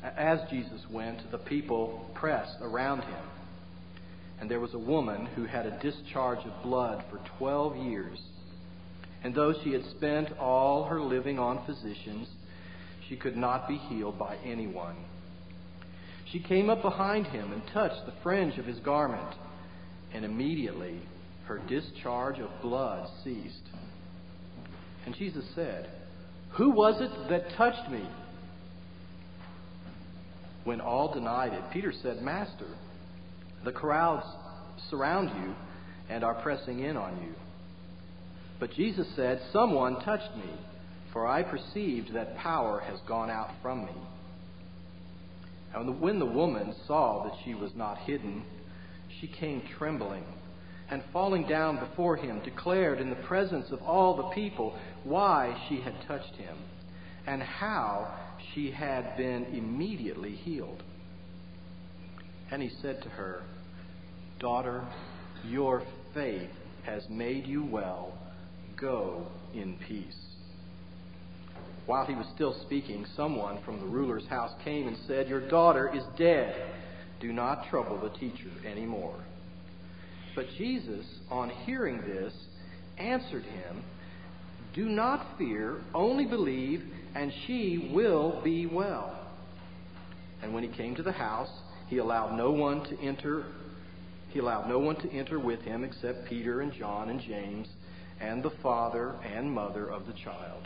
As Jesus went, the people pressed around him. And there was a woman who had a discharge of blood for 12 years. And though she had spent all her living on physicians, she could not be healed by anyone. She came up behind him and touched the fringe of his garment, and immediately her discharge of blood ceased. And Jesus said, "Who was it that touched me?" When all denied it, Peter said, "Master, the crowds surround you and are pressing in on you." But Jesus said, "Someone touched me, for I perceived that power has gone out from me." And when the woman saw that she was not hidden, she came trembling, and falling down before him, declared in the presence of all the people why she had touched him, and how she had been immediately healed. And he said to her, "Daughter, your faith has made you well. Go in peace." While he was still speaking, someone from the ruler's house came and said, "Your daughter is dead. Do not trouble the teacher anymore." But Jesus, on hearing this, answered him, "Do not fear, only believe, and she will be well." And when he came to the house, he allowed no one to enter with him except Peter and John and James and the father and mother of the child.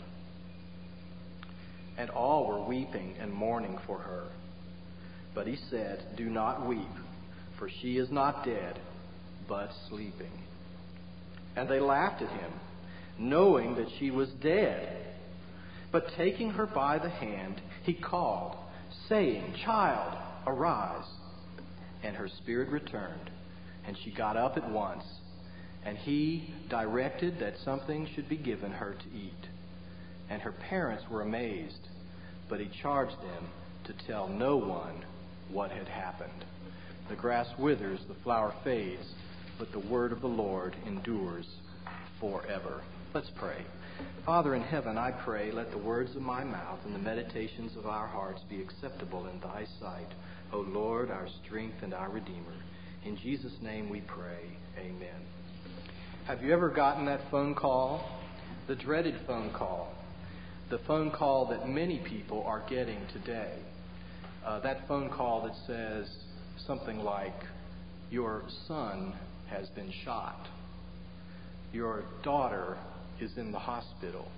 And all were weeping and mourning for her. But he said, "Do not weep, for she is not dead, but sleeping." And they laughed at him, knowing that she was dead. But taking her by the hand, he called, saying, "Child, arise." And her spirit returned, and she got up at once. And he directed that something should be given her to eat. And her parents were amazed, but he charged them to tell no one what had happened. The grass withers, the flower fades, but the word of the Lord endures forever. Let's pray. Father in heaven, I pray, let the words of my mouth and the meditations of our hearts be acceptable in thy sight, O Lord, our strength and our Redeemer. In Jesus' name we pray. Amen. Have you ever gotten that phone call? The dreaded phone call. The phone call that many people are getting today. That phone call that says something like, "Your son has been shot. Your daughter is in the hospital.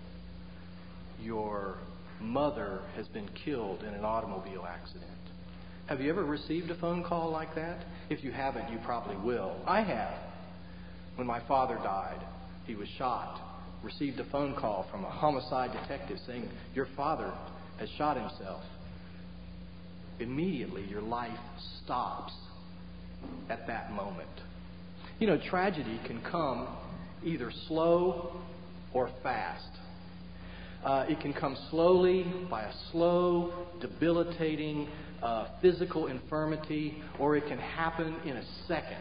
Your mother has been killed in an automobile accident." Have you ever received a phone call like that? If you haven't, you probably will. I have. When my father died, he was shot. Received a phone call from a homicide detective saying, "Your father has shot himself." Immediately, your life stops at that moment. You know, tragedy can come either slow or fast. It can come slowly by a slow, debilitating physical infirmity, or it can happen in a second.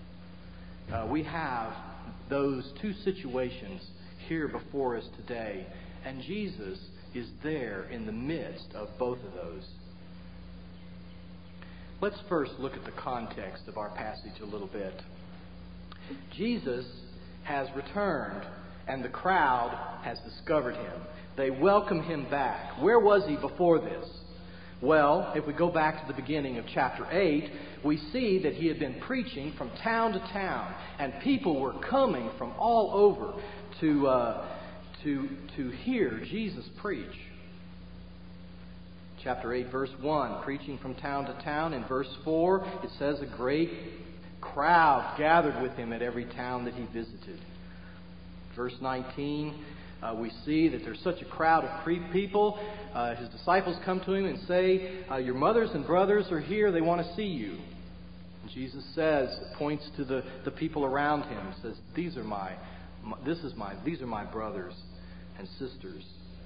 We have those two situations here before us today, and Jesus is there in the midst of both of those. Let's first look at the context of our passage a little bit. Jesus has returned, and the crowd has discovered him. They welcome him back. Where was he before this? Well, if we go back to the beginning of chapter 8, we see that he had been preaching from town to town, and people were coming from all over to hear Jesus preach. Chapter 8, verse 1, preaching from town to town. In verse 4, it says a great crowd gathered with him at every town that he visited. Verse 19, we see that there's such a crowd of people. His disciples come to him and say, "Your mothers and brothers are here. They want to see you." And Jesus says, points to the people around him, says, "These are my brothers and sisters."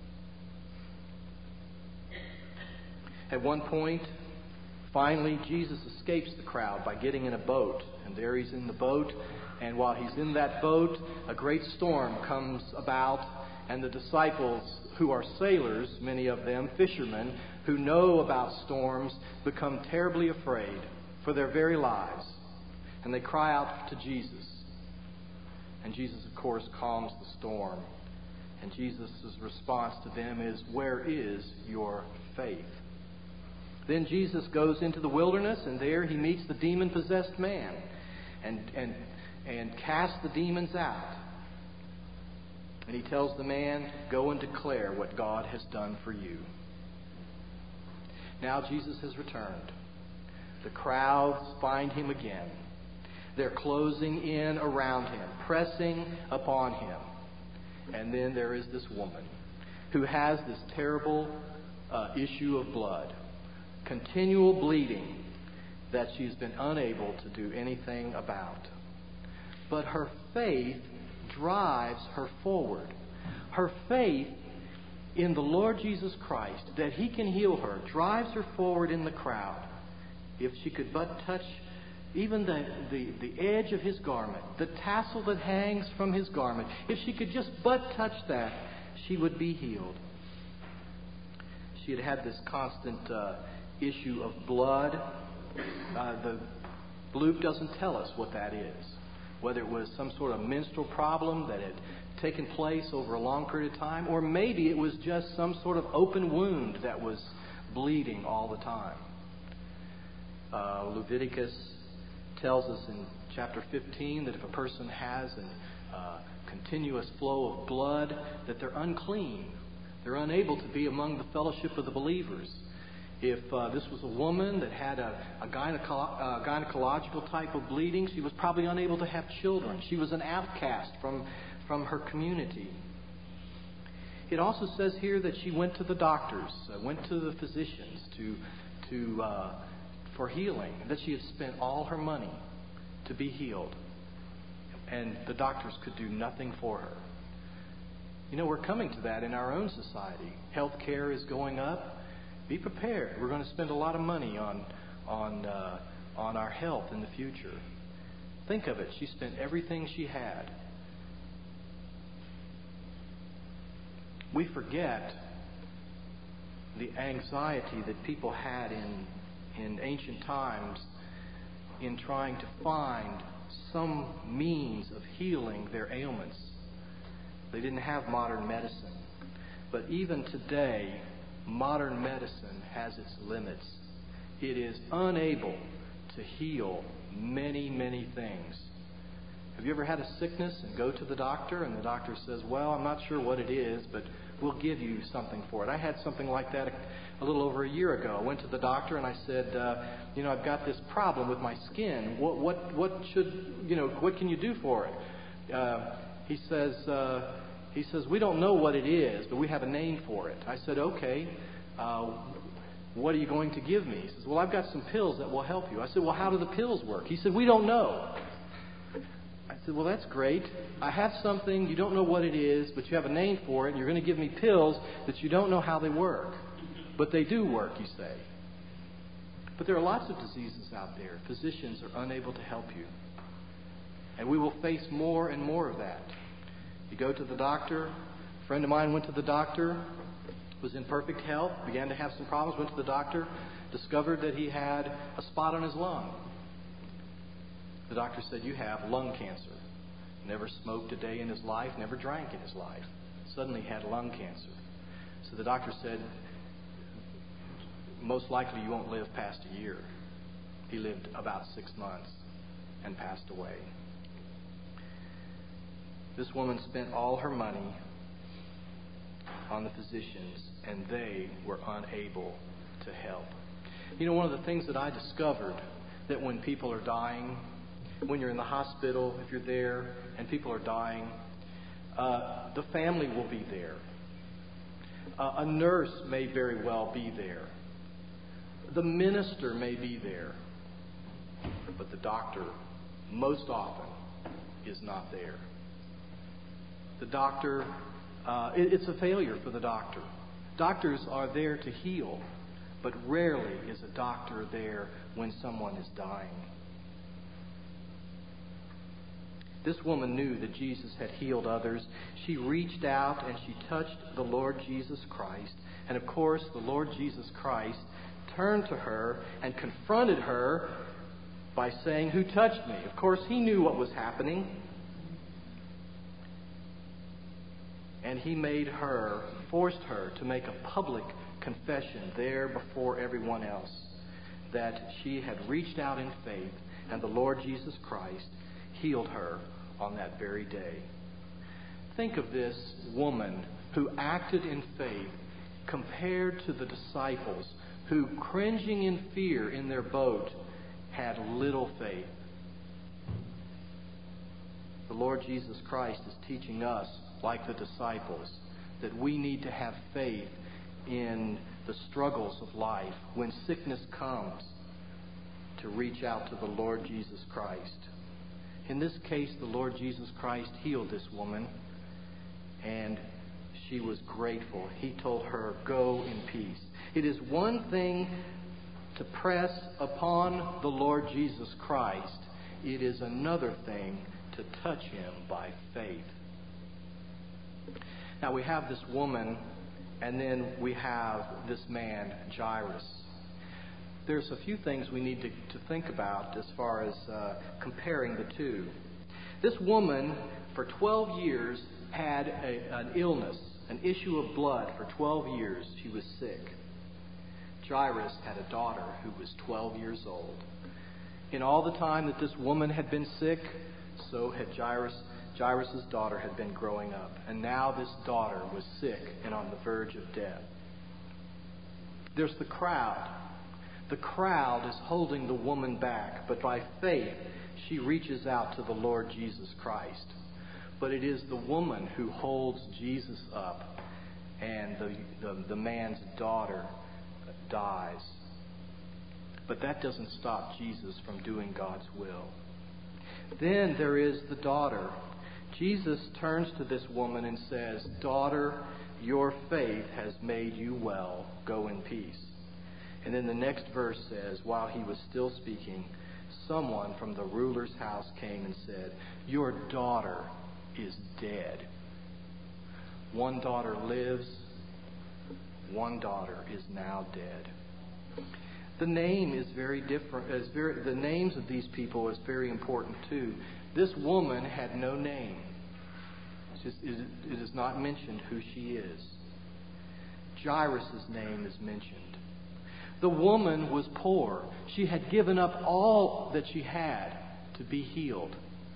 At one point, finally, Jesus escapes the crowd by getting in a boat. And there he's in the boat. And while he's in that boat, a great storm comes about. And the disciples, who are sailors, many of them, fishermen, who know about storms, become terribly afraid for their very lives. And they cry out to Jesus. And Jesus, of course, calms the storm. And Jesus' response to them is, "Where is your faith?" Then Jesus goes into the wilderness, and there he meets the demon-possessed man and casts the demons out. And he tells the man, "Go and declare what God has done for you." Now Jesus has returned. The crowds find him again. They're closing in around him, pressing upon him. And then there is this woman who has this terrible issue of blood, continual bleeding that she's been unable to do anything about. But her faith drives her forward. Her faith in the Lord Jesus Christ, that he can heal her, drives her forward in the crowd. If she could but touch even the edge of his garment, the tassel that hangs from his garment, if she could just but touch that, she would be healed. She had had this constant issue of blood. Luke doesn't tell us what that is. Whether it was some sort of menstrual problem that had taken place over a long period of time, or maybe it was just some sort of open wound that was bleeding all the time. Leviticus tells us in chapter 15 that if a person has a continuous flow of blood, that they're unclean. They're unable to be among the fellowship of the believers. If this was a woman that had a gynecological type of bleeding, she was probably unable to have children. She was an outcast from her community. It also says here that she went to the doctors, went to the physicians for healing, that she had spent all her money to be healed, and the doctors could do nothing for her. You know, we're coming to that in our own society. Health care is going up. Be prepared. We're going to spend a lot of money on our health in the future. Think of it. She spent everything she had. We forget the anxiety that people had in ancient times in trying to find some means of healing their ailments. They didn't have modern medicine. But even today, modern medicine has its limits. It is unable to heal many, many things. Have you ever had a sickness and go to the doctor and the doctor says, "Well, I'm not sure what it is, but we'll give you something for it"? I had something like that a little over a year ago. I went to the doctor and I said, I've got this problem with my skin. What can you do for it? He says, "We don't know what it is, but we have a name for it." I said, "Okay, what are you going to give me?" He says, "Well, I've got some pills that will help you." I said, "Well, how do the pills work?" He said, "We don't know." I said, "Well, that's great. I have something, you don't know what it is, but you have a name for it, and you're going to give me pills that you don't know how they work. But they do work, you say." But there are lots of diseases out there. Physicians are unable to help you. And we will face more and more of that. You go to the doctor. A friend of mine went to the doctor, was in perfect health, began to have some problems, went to the doctor, discovered that he had a spot on his lung. The doctor said, "You have lung cancer." Never smoked a day in his life, never drank in his life. Suddenly had lung cancer. So the doctor said, "Most likely you won't live past a year." He lived about 6 months and passed away. This woman spent all her money on the physicians, and they were unable to help. You know, one of the things that I discovered, that when people are dying, when you're in the hospital, if you're there and people are dying, the family will be there. A nurse may very well be there. The minister may be there. But the doctor, most often, is not there. The doctor, it's a failure for the doctor. Doctors are there to heal, but rarely is a doctor there when someone is dying. This woman knew that Jesus had healed others. She reached out and she touched the Lord Jesus Christ. And of course, the Lord Jesus Christ turned to her and confronted her by saying, "Who touched me?" Of course, he knew what was happening. And he forced her to make a public confession there before everyone else that she had reached out in faith and the Lord Jesus Christ healed her on that very day. Think of this woman who acted in faith compared to the disciples who, cringing in fear in their boat, had little faith. The Lord Jesus Christ is teaching us, like the disciples, that we need to have faith in the struggles of life. When sickness comes, to reach out to the Lord Jesus Christ. In this case, the Lord Jesus Christ healed this woman, and she was grateful. He told her, "Go in peace." It is one thing to press upon the Lord Jesus Christ. It is another thing to touch him by faith. Now we have this woman, and then we have this man, Jairus. There's a few things we need to think about as far as comparing the two. This woman, for 12 years, had an illness, an issue of blood. For 12 years, she was sick. Jairus had a daughter who was 12 years old. In all the time that this woman had been sick, so had Jairus' daughter had been growing up. And now this daughter was sick and on the verge of death. There's the crowd. The crowd is holding the woman back, but by faith, she reaches out to the Lord Jesus Christ. But it is the woman who holds Jesus up, and the man's daughter dies. But that doesn't stop Jesus from doing God's will. Then there is the daughter. Jesus turns to this woman and says, "Daughter, your faith has made you well. Go in peace." And then the next verse says, while he was still speaking, someone from the ruler's house came and said, "Your daughter is dead." One daughter lives. One daughter is now dead. The name is very different. The names of these people is very important too. This woman had no name. It is not mentioned who she is. Jairus' name is mentioned. The woman was poor. She had given up all that she had to be healed.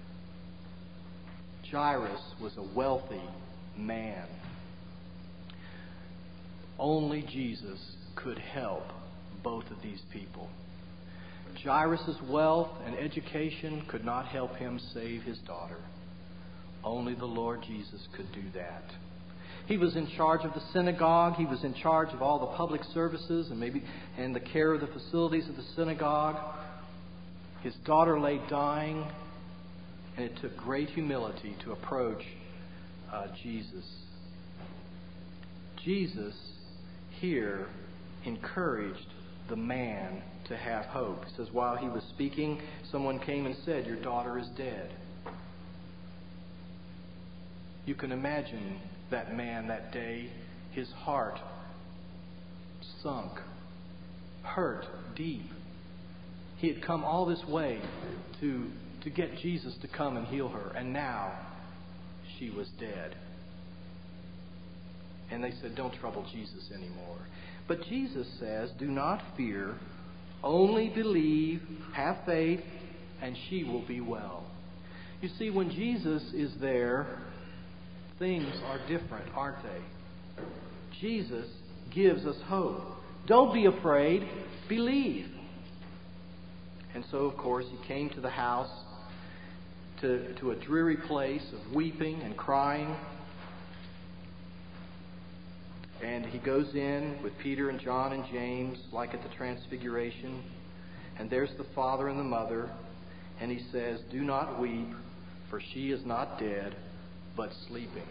Jairus was a wealthy man. Only Jesus could help both of these people. Jairus' wealth and education could not help him save his daughter. Only the Lord Jesus could do that. He was in charge of the synagogue. He was in charge of all the public services and the care of the facilities of the synagogue. His daughter lay dying, and it took great humility to approach Jesus. Jesus here encouraged the man to have hope. It says, while he was speaking, someone came and said, "Your daughter is dead." You can imagine that man that day, his heart sunk, hurt deep. He had come all this way to get Jesus to come and heal her, and now she was dead. And they said, "Don't trouble Jesus anymore." But Jesus says, "Do not fear, only believe, have faith, and she will be well." You see, when Jesus is there, things are different, aren't they? Jesus gives us hope. Don't be afraid, believe. And so, of course, he came to the house, to a dreary place of weeping and crying. And he goes in with Peter and John and James, like at the Transfiguration. And there's the father and the mother. And he says, "Do not weep, for she is not dead, but sleeping."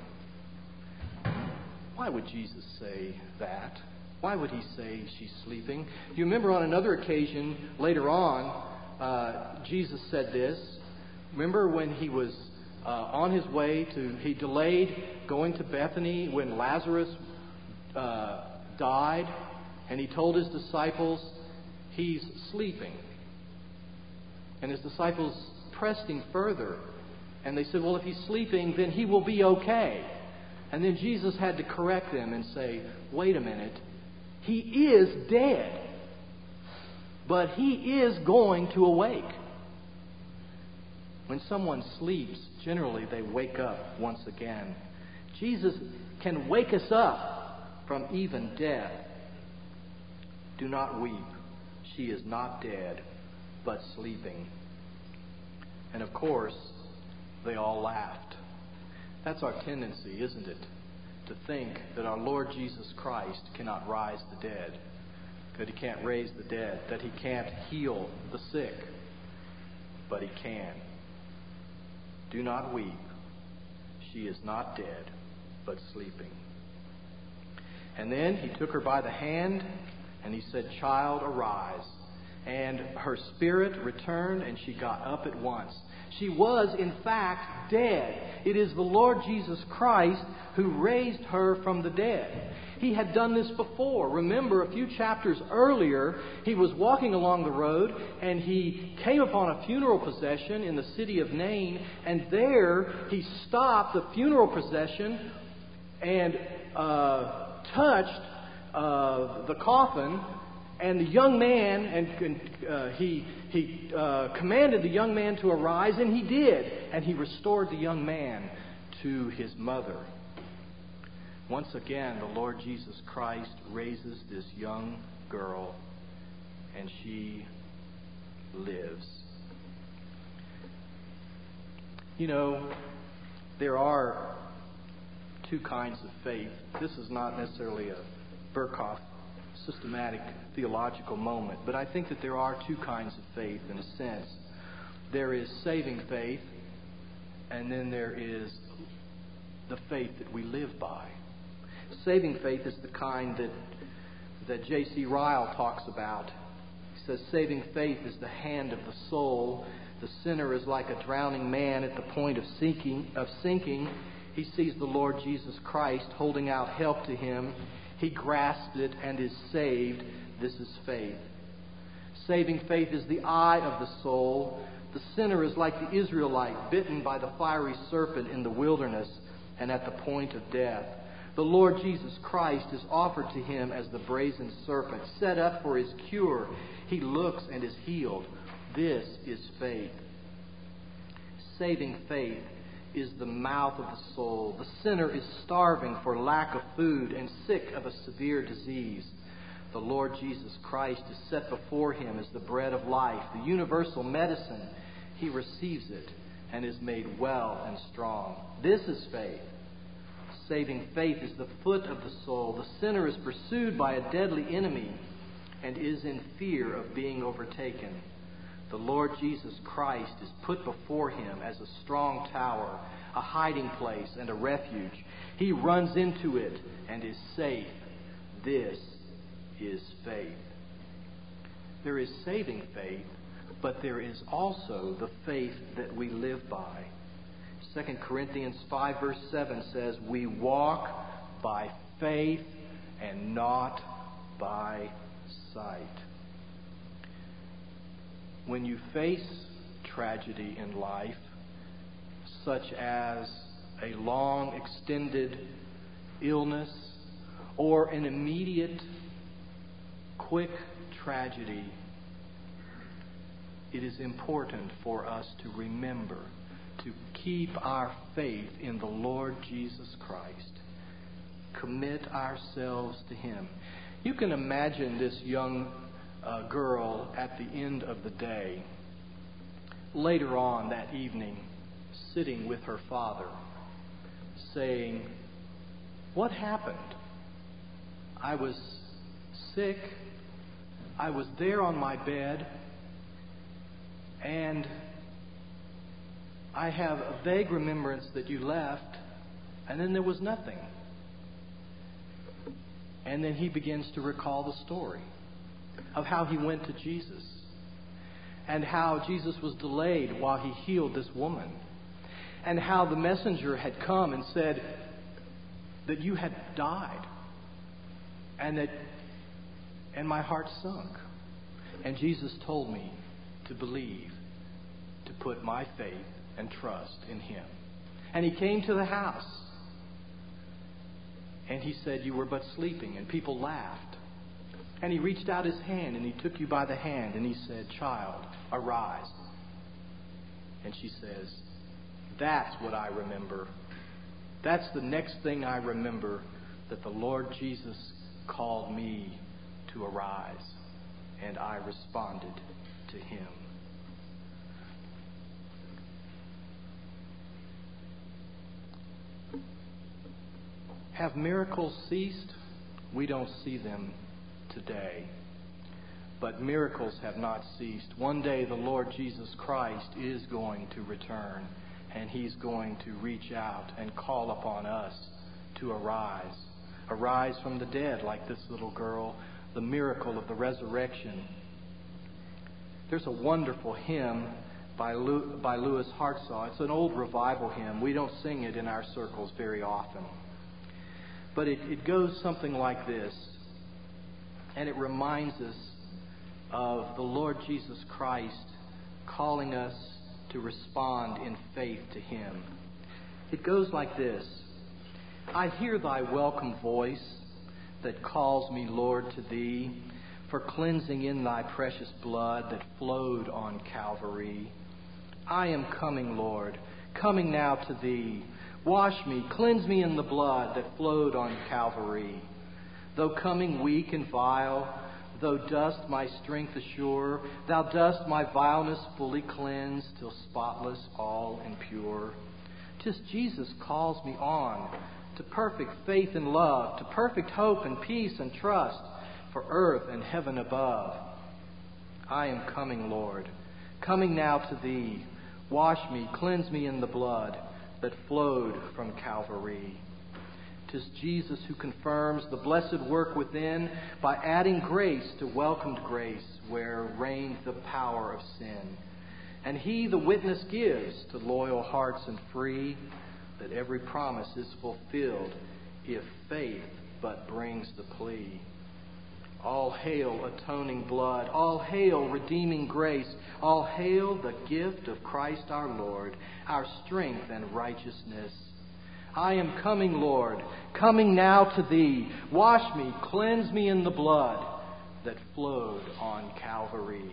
Why would Jesus say that? Why would he say she's sleeping? You remember on another occasion later on, Jesus said this. Remember when he was on his way he delayed going to Bethany when Lazarus died, and he told his disciples he's sleeping. And his disciples pressed him further, and they said, well, if he's sleeping, then he will be okay. And then Jesus had to correct them and say, wait a minute, he is dead, but he is going to awake. When someone sleeps, generally they wake up once again. Jesus can wake us up from even death. Do not weep. She is not dead, but sleeping. And of course, they all laughed. That's our tendency, isn't it? To think that our Lord Jesus Christ cannot rise the dead, that he can't raise the dead, that he can't heal the sick. But he can. Do not weep. She is not dead, but sleeping. And then he took her by the hand, and he said, child, arise. And her spirit returned, and she got up at once. She was, in fact, dead. It is the Lord Jesus Christ who raised her from the dead. He had done this before. Remember, a few chapters earlier, he was walking along the road, and he came upon a funeral procession in the city of Nain, and there he stopped the funeral procession and touched the coffin. And the young man, he commanded the young man to arise, and he did. And he restored the young man to his mother. Once again, the Lord Jesus Christ raises this young girl, and she lives. You know, there are two kinds of faith. This is not necessarily a Berkhoff systematic theological moment, but I think that there are two kinds of faith in a sense. There is saving faith, and then there is the faith that we live by. Saving faith is the kind that J.C. Ryle talks about. He says, saving faith is the hand of the soul. The sinner is like a drowning man at the point of sinking. He sees the Lord Jesus Christ holding out help to him. He grasps it and is saved. This is faith. Saving faith is the eye of the soul. The sinner is like the Israelite bitten by the fiery serpent in the wilderness and at the point of death. The Lord Jesus Christ is offered to him as the brazen serpent, set up for his cure. He looks and is healed. This is faith. Saving faith is the mouth of the soul. The sinner is starving for lack of food and sick of a severe disease. The Lord Jesus Christ is set before him as the bread of life, the universal medicine. He receives it and is made well and strong. This is faith. Saving faith is the foot of the soul. The sinner is pursued by a deadly enemy and is in fear of being overtaken. The Lord Jesus Christ is put before him as a strong tower, a hiding place, and a refuge. He runs into it and is safe. This is faith. There is saving faith, but there is also the faith that we live by. 2 Corinthians 5 verse 7 says, we walk by faith and not by sight. When you face tragedy in life, such as a long extended illness or an immediate quick tragedy, it is important for us to remember to keep our faith in the Lord Jesus Christ. Commit ourselves to him. You can imagine this young girl at the end of the day, later on that evening, sitting with her father, saying, what happened? I was sick. I was there on my bed, and I have a vague remembrance that you left, and then there was nothing. And then he begins to recall the story of how he went to Jesus and how Jesus was delayed while he healed this woman. and how the messenger had come and said that you had died, and my heart sunk. And Jesus told me to believe, to put my faith and trust in Him. And He came to the house, and He said, you were but sleeping, and people laughed. And He reached out His hand, and He took you by the hand, and He said, child, arise. And she says, that's what I remember. That's the next thing I remember, that the Lord Jesus called me to arise. And I responded to Him. Have miracles ceased? We don't see them today. But miracles have not ceased. One day the Lord Jesus Christ is going to return, and He's going to reach out and call upon us to arise. Arise from the dead, like this little girl, the miracle of the resurrection. There's a wonderful hymn by Louis Hartsaw. It's an old revival hymn. We don't sing it in our circles very often. But it goes something like this. And it reminds us of the Lord Jesus Christ calling us to respond in faith to Him. It goes like this. I hear Thy welcome voice that calls me, Lord, to Thee, for cleansing in Thy precious blood that flowed on Calvary. I am coming, Lord, coming now to Thee. Wash me, cleanse me in the blood that flowed on Calvary. Though coming weak and vile, though dost my strength assure, Thou dost my vileness fully cleanse, till spotless all and pure. 'Tis Jesus calls me on to perfect faith and love, to perfect hope and peace and trust, for earth and heaven above. I am coming, Lord, coming now to Thee. Wash me, cleanse me in the blood that flowed from Calvary. 'Tis Jesus who confirms the blessed work within by adding grace to welcomed grace where reigned the power of sin. And He the witness gives to loyal hearts and free that every promise is fulfilled if faith but brings the plea. All hail atoning blood, all hail redeeming grace, all hail the gift of Christ our Lord, our strength and righteousness. I am coming, Lord, coming now to Thee. Wash me, cleanse me in the blood that flowed on Calvary.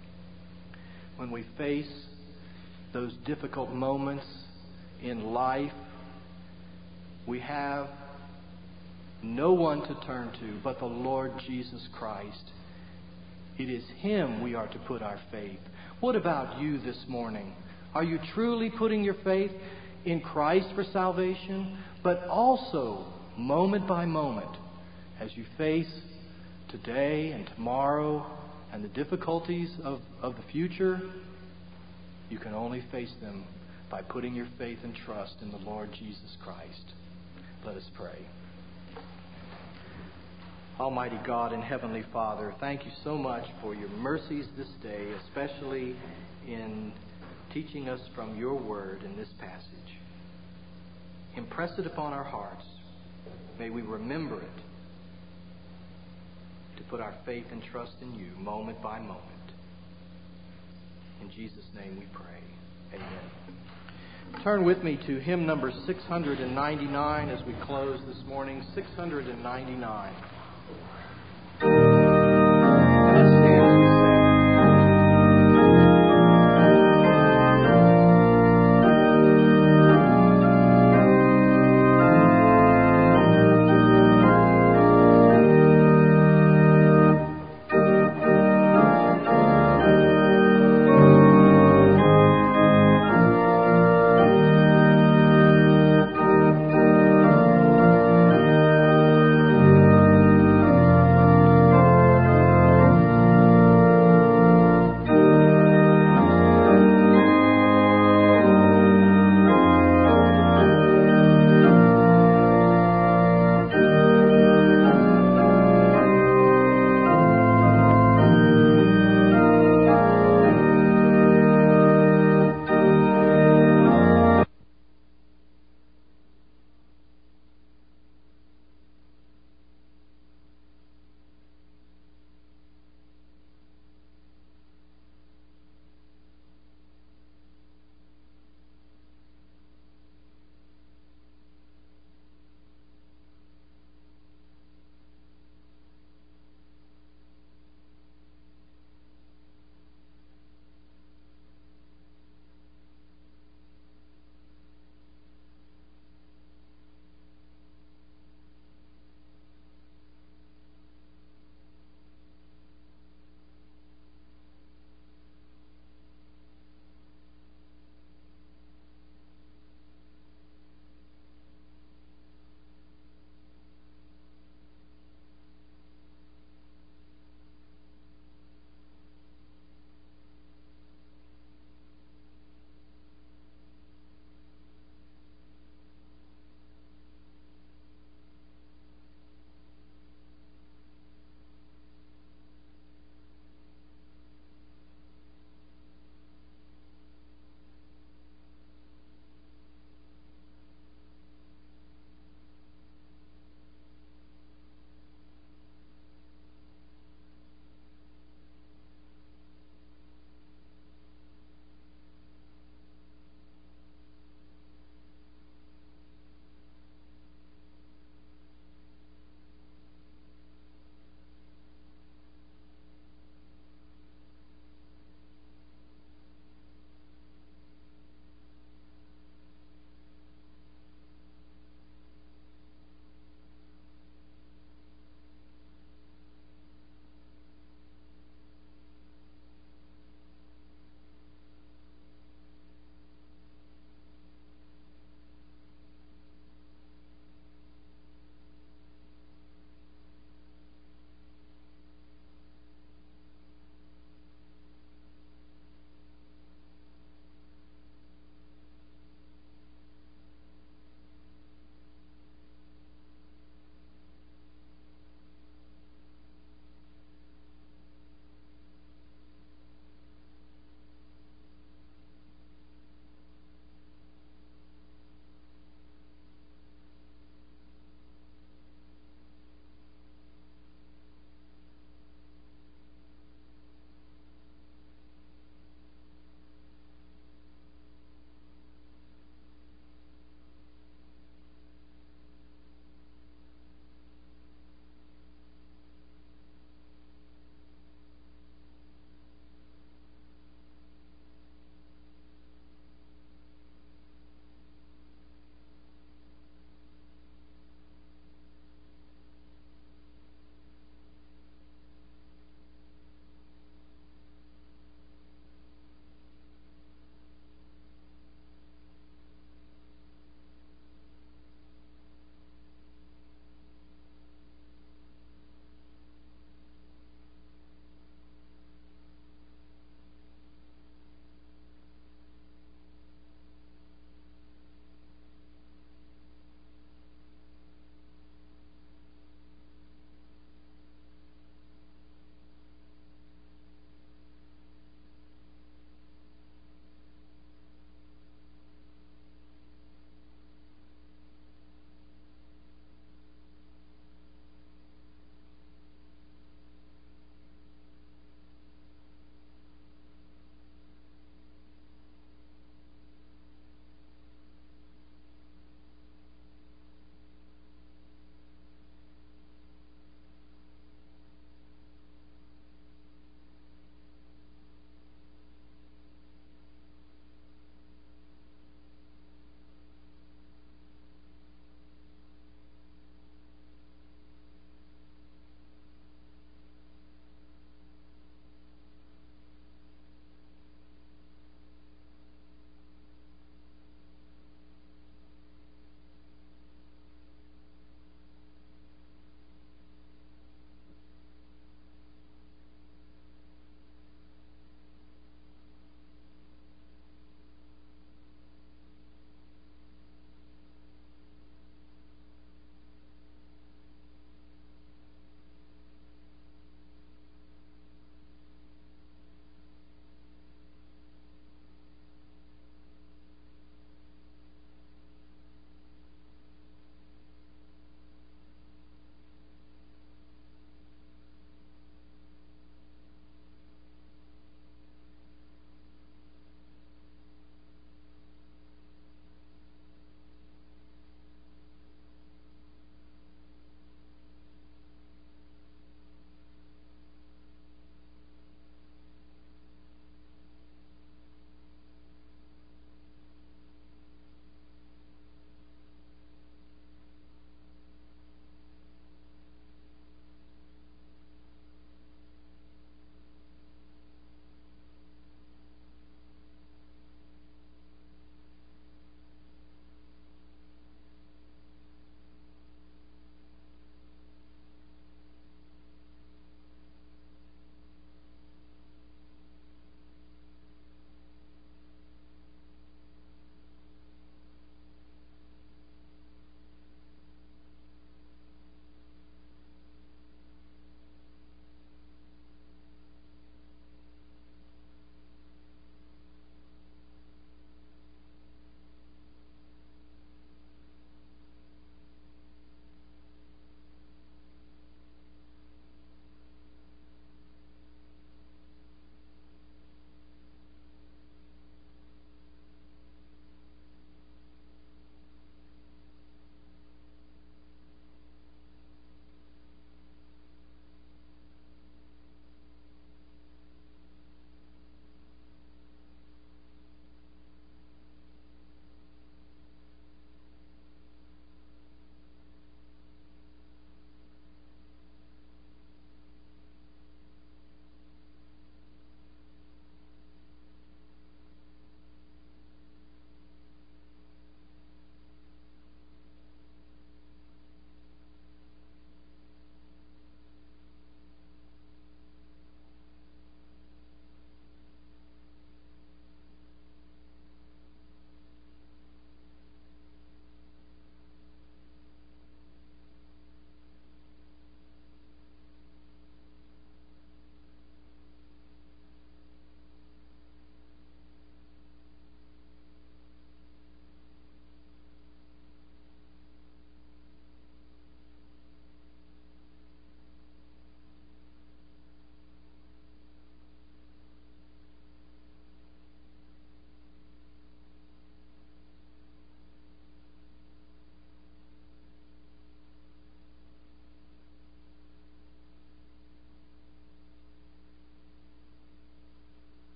When we face those difficult moments in life, we have no one to turn to but the Lord Jesus Christ. It is Him we are to put our faith. What about you this morning? Are you truly putting your faith in Christ for salvation, but also moment by moment as you face today and tomorrow and the difficulties of the future? You can only face them by putting your faith and trust in the Lord Jesus Christ. Let us pray. Almighty God and Heavenly Father, thank you so much for your mercies this day, especially in teaching us from your word in this passage. Impress it upon our hearts. May we remember it to put our faith and trust in you moment by moment. In Jesus' name we pray. Amen. Turn with me to hymn number 699 as we close this morning. 699.